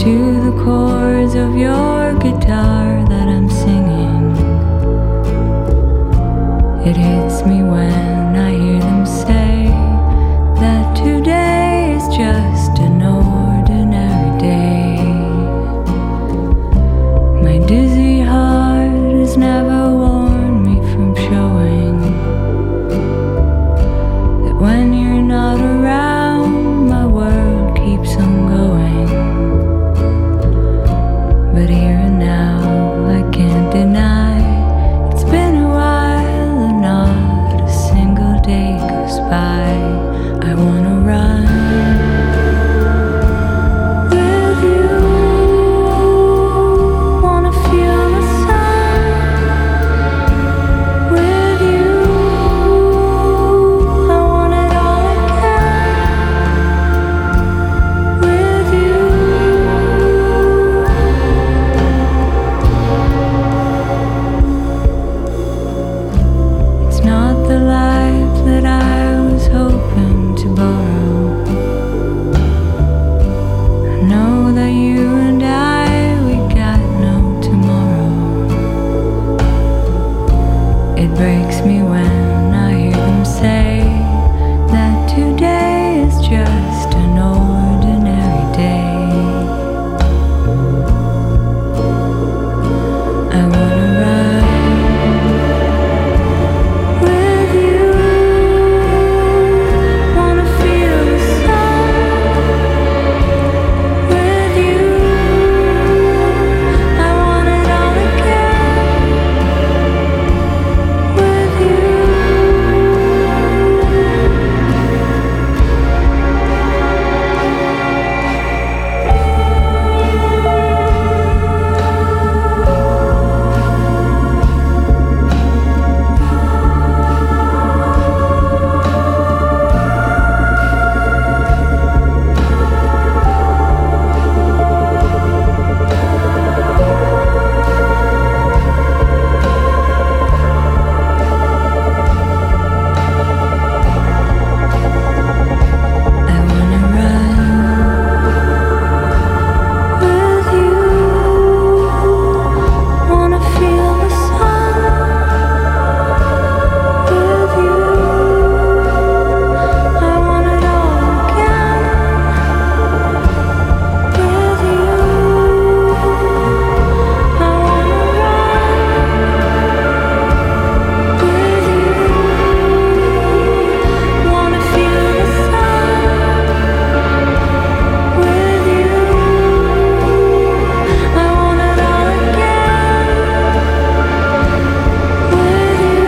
to the chords of your guitar that I'm singing. It hits me when I hear them say that today is just an ordinary day. My dizzy heart has never warned me from showing that when you're not around, my world keeps on going. But here and now, I can't deny it's been a while and not a single day goes by. I wanna run with you, wanna feel the sun with you. I want it all again with you. It's not the life that I was hoping to borrow. I know that you and we got no tomorrow. It breaks me when I hear them say that today is just an ordinary day. I wanna run with you, wanna feel the sun with you. I want it all again with you. I wanna run with you, wanna feel the sun with you. I want it all again with you. I wanna run with you, wanna feel the sun with you. I want it all again with you.